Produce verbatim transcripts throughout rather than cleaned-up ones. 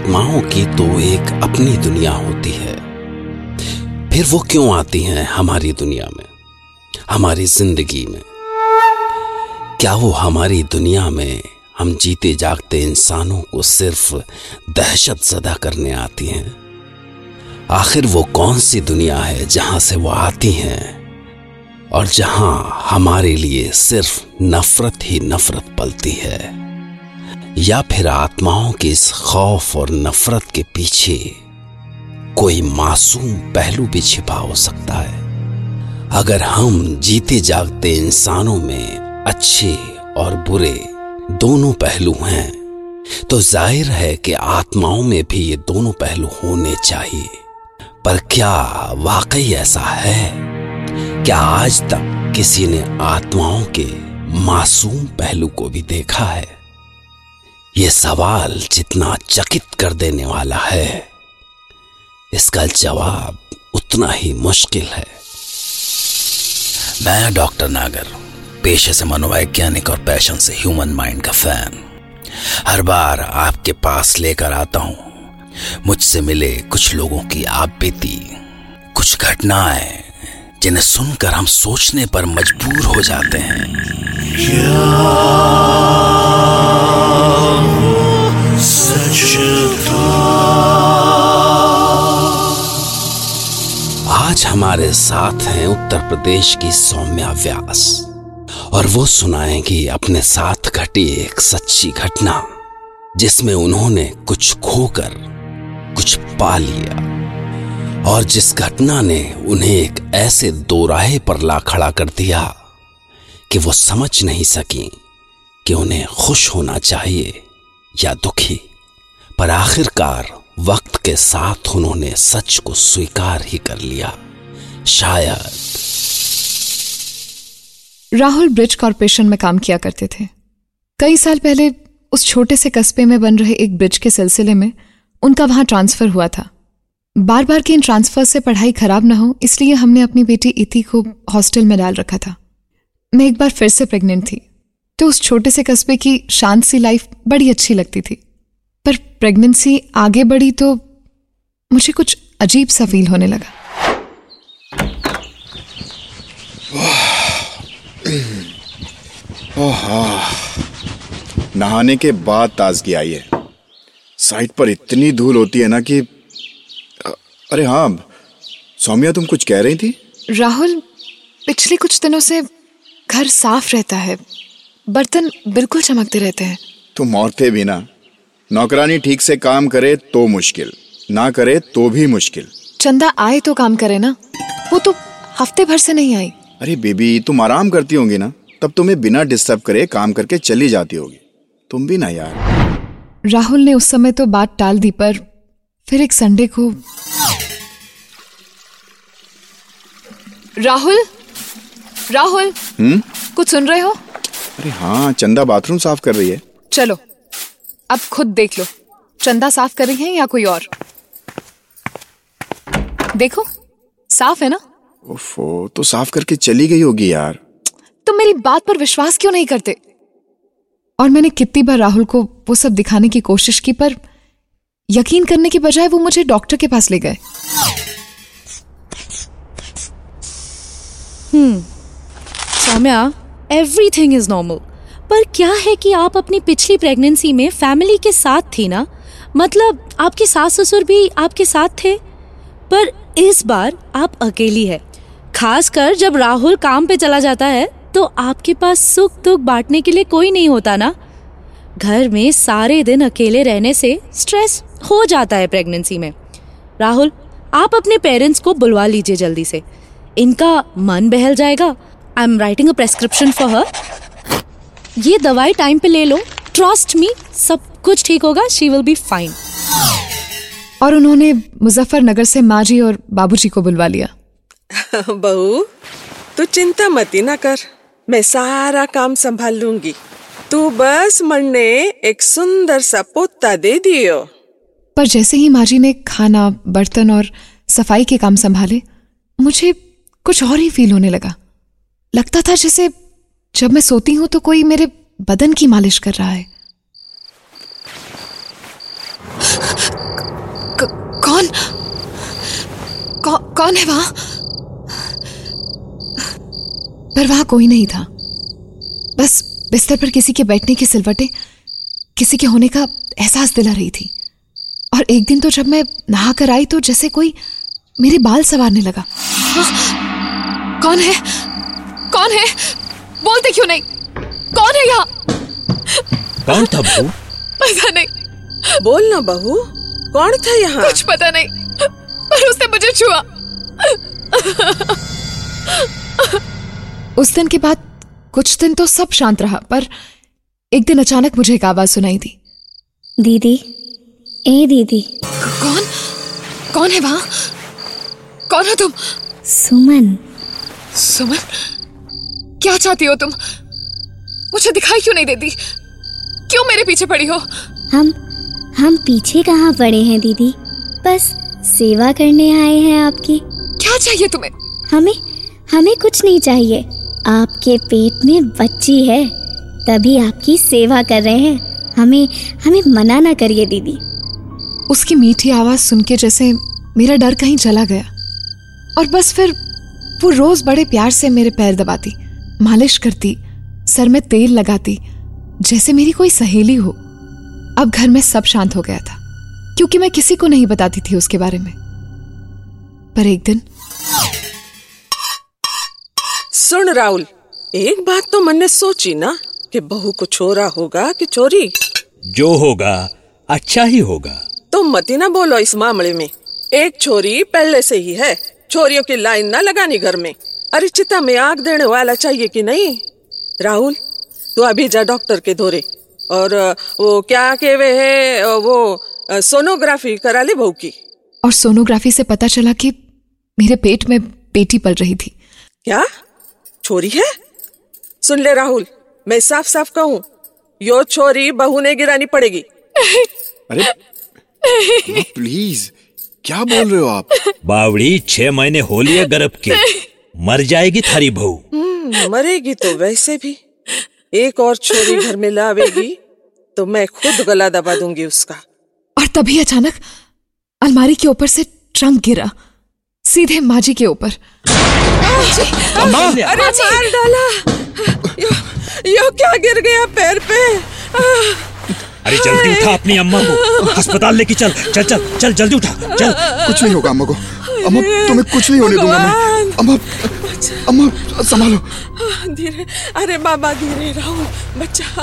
आत्माओं की तो एक अपनी दुनिया होती है, फिर वो क्यों आती हैं हमारी दुनिया में, हमारी जिंदगी में? क्या वो हमारी दुनिया में हम जीते जागते इंसानों को सिर्फ दहशत ज़दा करने आती हैं? आखिर वो कौन सी दुनिया है जहां से वो आती हैं और जहां हमारे लिए सिर्फ नफरत ही नफरत पलती है? या फिर आत्माओं के इस खौफ और नफरत के पीछे कोई मासूम पहलू भी छिपा हो सकता है? अगर हम जीते जागते इंसानों में अच्छे और बुरे दोनों पहलू हैं, तो जाहिर है कि आत्माओं में भी ये दोनों पहलू होने चाहिए। पर क्या वाकई ऐसा है? क्या आज तक किसी ने आत्माओं के मासूम पहलू को भी देखा है? ये सवाल जितना चकित कर देने वाला है, इसका जवाब उतना ही मुश्किल है। मैं डॉक्टर नागर, पेशे से मनोवैज्ञानिक और पैशन से ह्यूमन माइंड का फैन, हर बार आपके पास लेकर आता हूं मुझसे मिले कुछ लोगों की आप बीती, कुछ घटनाएं जिन्हें सुनकर हम सोचने पर मजबूर हो जाते हैं। आज हमारे साथ हैं उत्तर प्रदेश की सौम्या व्यास और वो सुनाएंगी अपने साथ घटी एक सच्ची घटना, जिसमें उन्होंने कुछ खोकर कुछ पा लिया और जिस घटना ने उन्हें एक ऐसे दोराहे पर ला खड़ा कर दिया कि वो समझ नहीं सकी कि उन्हें खुश होना चाहिए या दुखी। पर आखिरकार वक्त के साथ उन्होंने सच को स्वीकार ही कर लिया। शायद राहुल ब्रिज कॉर्पोरेशन में काम किया करते थे। कई साल पहले उस छोटे से कस्बे में बन रहे एक ब्रिज के सिलसिले में उनका वहां ट्रांसफर हुआ था। बार बार के इन ट्रांसफर से पढ़ाई खराब ना हो, इसलिए हमने अपनी बेटी इति को हॉस्टल में डाल रखा था। मैं एक बार फिर से प्रेग्नेंट थी, तो उस छोटे से कस्बे की शांत सी लाइफ बड़ी अच्छी लगती थी। पर प्रेगनेंसी आगे बढ़ी तो मुझे कुछ अजीब सा फील होने लगा। नहाने के बाद ताजगी आई है। साइड पर इतनी धूल होती है ना कि अरे हाँ सौम्या, तुम कुछ कह रही थी? राहुल, पिछले कुछ दिनों से घर साफ रहता है, बर्तन बिल्कुल चमकते रहते हैं। तुम औरतें भी ना, नौकरानी ठीक से काम करे तो मुश्किल, ना करे तो भी मुश्किल। चंदा आए तो काम करे ना, वो तो हफ्ते भर से नहीं आई। अरे बेबी, तुम आराम करती होंगी ना, तब तुम्हें बिना डिस्टर्ब करे काम करके चली जाती होगी। तुम भी ना यार। राहुल ने उस समय तो बात टाल दी, पर फिर एक संडे को राहुल राहुल हम्म कुछ सुन रहे हो? अरे हाँ, चंदा बाथरूम साफ कर रही है। चलो अब खुद देख लो, चंदा साफ कर रही है या कोई और? देखो साफ है ना। ओफो, तो साफ करके चली गई होगी यार। तुम मेरी बात पर विश्वास क्यों नहीं करते? और मैंने कितनी बार राहुल को वो सब दिखाने की कोशिश की, पर यकीन करने की बजाय वो मुझे डॉक्टर के पास ले गए। Hmm Saumya, everything is normal. पर क्या है कि आप अपनी पिछली प्रेगनेंसी में फैमिली के साथ थी ना, मतलब आपके सास ससुर भी आपके साथ थे। पर इस बार आप अकेली है, खासकर जब राहुल काम पे चला जाता है तो आपके पास सुख दुख बांटने के लिए कोई नहीं होता ना। घर में सारे दिन अकेले रहने से स्ट्रेस हो जाता है प्रेगनेंसी में। राहुल, आप अपने पेरेंट्स को बुलवा लीजिए जल्दी से, इनका मन बहल जाएगा। I am writing a prescription for her. ये दवाई टाइम पे ले लो, ट्रस्ट मी, सब कुछ ठीक होगा, शी विल बी फाइन। और उन्होंने मुजफ्फरनगर से माँ जी और बाबूजी को बुलवा लिया। बहू, तू चिंता मती ना कर, मैं सारा काम संभाल लूंगी। तू बस मन ने एक सुंदर सा पोता दे दियो। पर जैसे ही माँ जी ने खाना, बर्तन और सफाई के काम संभाले, मुझे कुछ और ही फील होने लगा। लगता था जैसे जब मैं सोती हूं तो कोई मेरे बदन की मालिश कर रहा है। कौन कौ, कौन है वहां? पर वहां कोई नहीं था, बस बिस्तर पर किसी के बैठने की सिलवटें किसी के होने का एहसास दिला रही थी। और एक दिन तो जब मैं नहा कर आई तो जैसे कोई मेरे बाल संवारने लगा। हाँ, कौन है? कौन है? बोलते क्यों नहीं? कौन है यहाँ? कौन था बहू? पता नहीं। बोल ना बहू, कौन था यहाँ? कुछ पता नहीं, पर उसने मुझे छुआ। उस दिन के बाद कुछ दिन तो सब शांत रहा, पर एक दिन अचानक मुझे एक आवाज सुनाई दी। दीदी, ए दीदी। कौन? कौन है वहां? कौन हो तुम? सुमन। सुमन, क्या चाहती हो तुम? मुझे दिखाई क्यों नहीं देती? क्यों मेरे पीछे पड़ी हो? हम हम पीछे कहाँ पड़े हैं दीदी, बस सेवा करने आए हैं आपकी। क्या चाहिए तुम्हें? हमें हमें कुछ नहीं चाहिए, आपके पेट में बच्ची है तभी आपकी सेवा कर रहे हैं। हमें हमें मना ना करिए दीदी। उसकी मीठी आवाज सुन के जैसे मेरा डर कहीं चला गया, और बस फिर वो रोज बड़े प्यार से मेरे पैर दबाती, मालिश करती, सर में तेल लगाती, जैसे मेरी कोई सहेली हो। अब घर में सब शांत हो गया था, क्योंकि मैं किसी को नहीं बताती थी उसके बारे में। पर एक दिन सुन राहुल, एक बात तो मन ने सोची ना कि बहू को छोरा होगा कि चोरी? जो होगा अच्छा ही होगा। तुम मत ही ना बोलो इस मामले में। एक छोरी पहले से ही है, छोरियों की लाइन ना लगानी घर में। अरे चिता में आग देने वाला चाहिए कि नहीं? राहुल, तू अभी जा डॉक्टर के धोरे, और वो क्या कहवे है, वो सोनोग्राफी करा ले बहू की। और सोनोग्राफी से पता चला कि मेरे पेट में बेटी पल रही थी। क्या छोरी है? सुन ले राहुल, मैं साफ साफ कहूँ, यो छोरी बहू ने गिरानी पड़ेगी। अरे प्लीज, क्या बोल रहे हो आप? बावड़ी, छह महीने हो लिए गर्भ के, मर जाएगी थारी बहू। मरेगी तो वैसे भी, एक और छोरी घर में लावेगी तो मैं खुद गला दबा दूंगी उसका। और तभी अचानक अलमारी के ऊपर से ट्रंक गिरा, सीधे माजी के ऊपर। अम्मा! अरे मार डाला, यो, यो क्या गिर गया पैर पे? अरे जल्दी उठा अपनी अम्मा को, अस्पताल लेके चल। चल चल चल जल्दी उठा, चल। कुछ नहीं होगा अम्मा को, अम्मा तुम्हें कुछ नहीं होने दूंगा मैं। अम्मा, अम्मा संभालो। धीरे, अरे बाबा धीरे, राहुल बच्चा।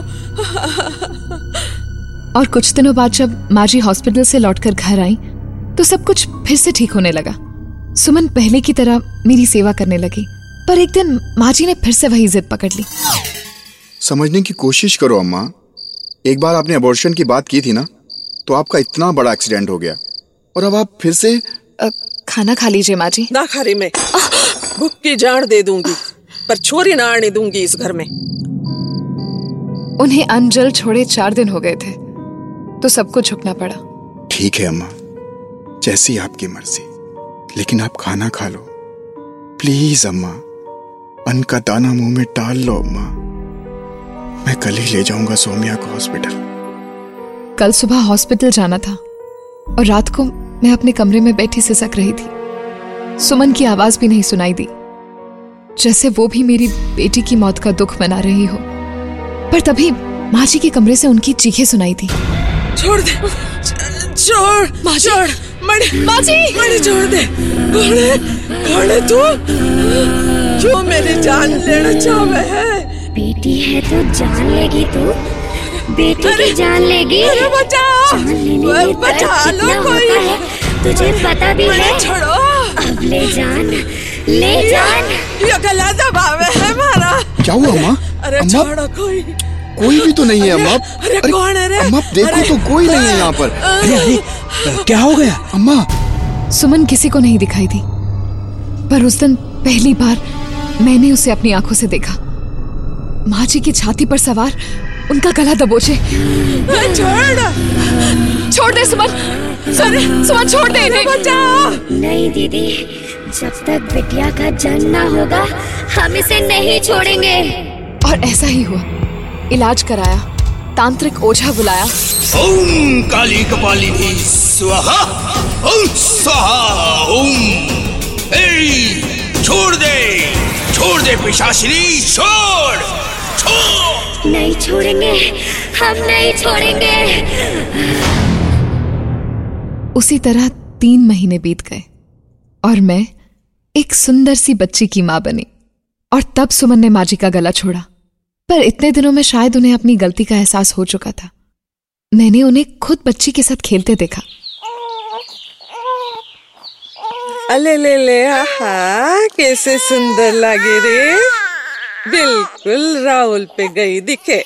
और कुछ दिनों बाद जब माजी हॉस्पिटल से लौटकर घर आई तो सब कुछ फिर से ठीक होने लगा। सुमन पहले की तरह मेरी सेवा करने लगी, पर एक दिन माजी ने फिर से वही जिद पकड़ ली। समझने की कोशिश करो अम्मा, एक बार आपने अबॉर्शन की बात की थी ना, तो आपका इतना बड़ा एक्सीडेंट हो गया, और अब आप फिर से आ, खाना खा लीजिए माजी। ना खा रही मैं, भूख की जान दे दूंगी, पर छोरी ना आने दूंगी इस घर में। उन्हें अन्न जल छोड़े चार दिन हो गए थे, तो सबको झुकना पड़ा। ठीक है अम्मा, जैसी आपकी मर्जी, लेकिन आप खाना खा लो प्लीज अम्मा। अन्न का दाना मुंह में डाल लो अम्मा। मैं कल ही ले जाऊंगा सौम्या को हॉस्पिटल। कल सुबह हॉस्पिटल जाना था, और रात को मैं अपने कमरे में बैठी सिसक रही थी। सुमन की आवाज भी नहीं सुनाई दी, जैसे वो भी मेरी बेटी की मौत का दुख मना रही हो। पर तभी माजी के कमरे से उनकी चीखें सुनाई थी। छोड़ दे, छोड़, माजी, छोड़, मणि, माजी, मणि छोड़ दे। कौन है, कौन है तू? क्यों मेरी जान लेना चाहे है? बेटी है तो जान लेगी तू, बेटी की जान लेगी। अरे बचाओ, जान लेने में बचा लो कोई। है, तुझे पता भी है। छोड़ो, अब ले जान, ले जान। ये गला दबावे है हमारा। क्या हुआ अम्मा? अरे अम्मा, छोड़ो कोई। कोई भी तो नहीं है अम्मा। अरे कौन है रे? अम्मा देखो तो कोई नहीं है यहाँ पर। अरे अरे क्या हो गया अम्मा? सुमन किसी को नहीं दिखाई दी, पर उस दिन पहली बार मैंने उसे अपनी आंखों से देखा। माजी की छाती पर सवार, उनका गला दबोचे। छोड़, छोड़ दे सुमन, सुमन, सुमन छोड़ दे इन्हें। बचाओ। नहीं दीदी, जब तक बिटिया का जन्म ना होगा हम इसे नहीं छोड़ेंगे। और ऐसा ही हुआ। इलाज कराया, तांत्रिक ओझा बुलाया। ओम काली कपालिनी स्वाहा ओम स्वाहा ओम। ए, छोड़ दे छोड़ दे पिशाचिनी, छोड़ छोड़। नहीं छोड़ेंगे, हम नहीं छोड़ेंगे। उसी तरह तीन महीने बीत गए और मैं एक सुंदर सी बच्ची की मां बनी। और तब सुमन ने माँ जी का गला छोड़ा, पर इतने दिनों में शायद उन्हें अपनी गलती का एहसास हो चुका था। मैंने उन्हें खुद बच्ची के साथ खेलते देखा। अले ले ले, आहा कैसे सुंदर लगे रे, बिल्कुल राहुल पे गई दिखे।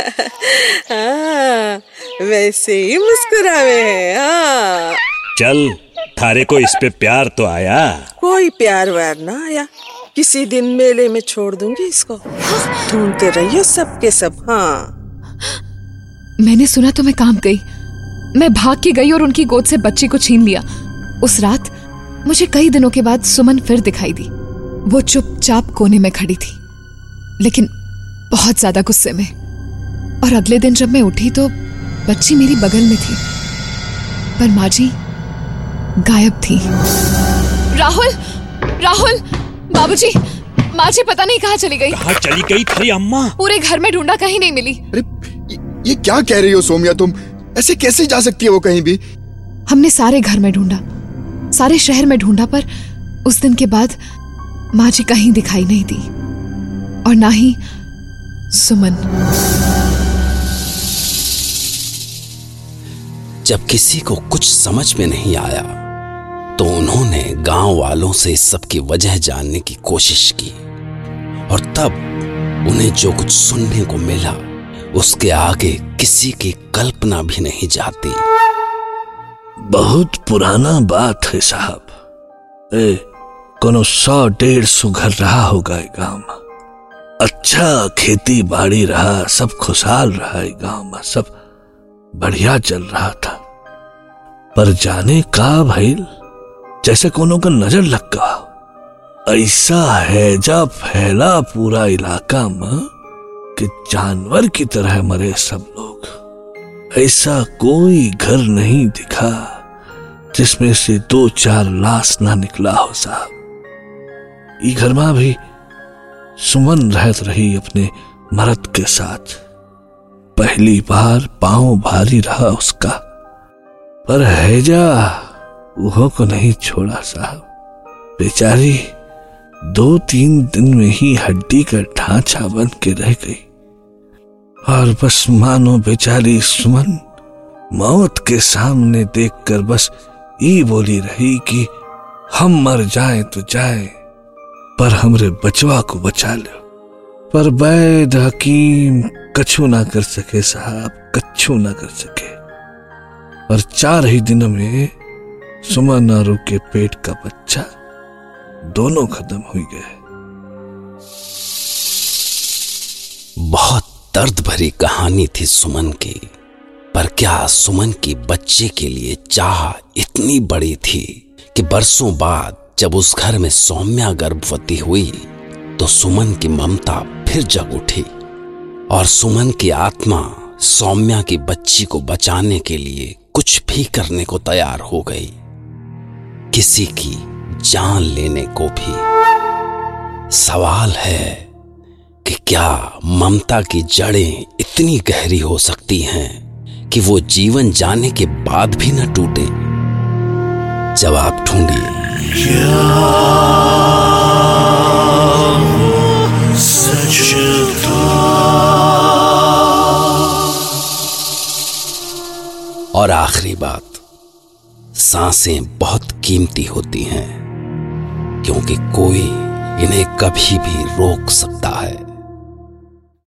हाँ, वैसे ही मुस्कुरावे है। हाँ चल, थारे को इस पे प्यार तो आया? कोई प्यार व्यार ना आया, किसी दिन मेले में छोड़ दूंगी इसको, ढूंढते रहिए सबके सब। हाँ मैंने सुना तो मैं कांप गई। मैं भाग के गई और उनकी गोद से बच्ची को छीन लिया। उस रात मुझे कई दिनों के बाद सुमन फिर दिखाई दी। वो चुपचाप कोने में खड़ी थी, लेकिन बहुत ज्यादा गुस्से में। और अगले दिन जब मैं उठी तो बच्ची मेरी बगल में थी, पर माँ जी गायब थी। राहुल, राहुल, बाबूजी, माँ जी पता नहीं कहाँ चली गई। कहाँ चली गई तेरी अम्मा? पूरे घर में ढूंढा, कहीं नहीं मिली। अरे ये क्या कह रही हो सौम्या तुम? ऐसे कैसे जा सकती है वो कहीं भी? हमने सारे घर में ढूंढा, सारे शहर में ढूंढा, पर उस दिन के बाद माँ जी कहीं दिखाई नहीं दी, और ना ही सुमन। जब किसी को कुछ समझ में नहीं आया तो उन्होंने गांव वालों से इस सब की वजह जानने की कोशिश की, और तब उन्हें जो कुछ सुनने को मिला उसके आगे किसी की कल्पना भी नहीं जाती। बहुत पुराना बात है साहब। ए, कोनो सौ डेढ़ सौ घर रहा होगा गांव में। अच्छा खेती बाड़ी रहा, सब खुशहाल रहा है गांव में, सब बढ़िया चल रहा था। पर जाने का भइल, जैसे कोनो का नजर लग गया। ऐसा हैजा फैला पूरा इलाका में कि जानवर की तरह मरे सब लोग। ऐसा कोई घर नहीं दिखा जिसमें से दो चार लाश ना निकला हो साहब। ई घर में भी सुमन रहत रही अपने मर्द के साथ। पहली बार पांव भारी रहा उसका, पर हैजा वो को नहीं छोड़ा साहब। बेचारी दो तीन दिन में ही हड्डी का ढांचा बन के रह गई, और बस मानो बेचारी सुमन मौत के सामने देखकर बस ये बोली रही कि हम मर जाएं तो जाएं, पर हमरे बचवा को बचा लो। पर वैद हकीम कछु ना कर सके साहब, कछु ना कर सके। और चार ही दिनों में सुमन और के पेट का बच्चा दोनों खत्म हो गए। बहुत दर्द भरी कहानी थी सुमन की, पर क्या सुमन की बच्चे के लिए चाह इतनी बड़ी थी कि बरसों बाद जब उस घर में सौम्या गर्भवती हुई तो सुमन की ममता फिर जग उठी, और सुमन की आत्मा सौम्या की बच्ची को बचाने के लिए कुछ भी करने को तैयार हो गई, किसी की जान लेने को भी। सवाल है कि क्या ममता की जड़ें इतनी गहरी हो सकती हैं कि वो जीवन जाने के बाद भी न टूटे? जवाब ढूंढिए। और आखिरी बात, सांसें बहुत कीमती होती हैं, क्योंकि कोई इन्हें कभी भी रोक सकता है।